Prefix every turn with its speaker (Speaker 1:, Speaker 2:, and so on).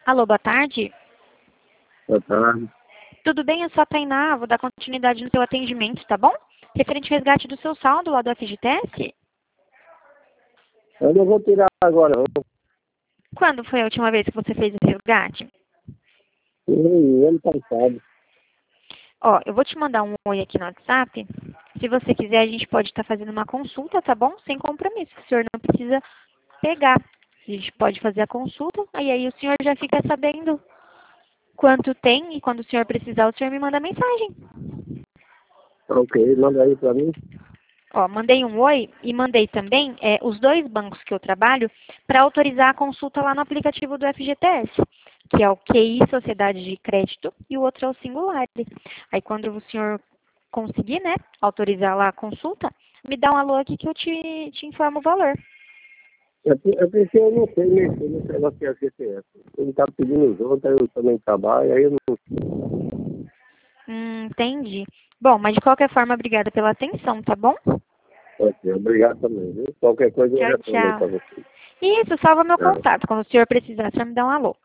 Speaker 1: Alô, boa tarde.
Speaker 2: Boa tarde.
Speaker 1: Tudo bem? Eu sou a Tainá, vou dar continuidade no seu atendimento, tá bom? Referente ao resgate do seu saldo lá do FGTS.
Speaker 2: Eu não vou tirar agora, não.
Speaker 1: Quando foi a última vez que você fez o resgate?
Speaker 2: Ano passado.
Speaker 1: Ó, eu vou te mandar um oi aqui no WhatsApp. Se você quiser, a gente pode estar fazendo uma consulta, tá bom? Sem compromisso. O senhor não precisa pegar. A gente pode fazer a consulta, aí o senhor já fica sabendo quanto tem e quando o senhor precisar, o senhor me manda mensagem.
Speaker 2: Ok, manda aí pra mim.
Speaker 1: Ó, mandei um oi e mandei também os dois bancos que eu trabalho para autorizar a consulta lá no aplicativo do FGTS, que é o QI Sociedade de Crédito e o outro é o Singular. Aí quando o senhor conseguir, né, autorizar lá a consulta, me dá um alô aqui que eu te informo o valor.
Speaker 2: É porque eu não sei mexer nesse negócio de FGTS. Ele tá pedindo os outros, aí eu também trabalho, aí eu não...
Speaker 1: Entendi. Bom, mas de qualquer forma, obrigada pela atenção, tá bom?
Speaker 2: Ok, obrigado também, viu? Qualquer coisa eu
Speaker 1: Tchau,
Speaker 2: respondo aí
Speaker 1: tchau.
Speaker 2: pra você.
Speaker 1: Isso, salva meu
Speaker 2: Tchau.
Speaker 1: contato. Quando o senhor precisar, o senhor me dá um alô.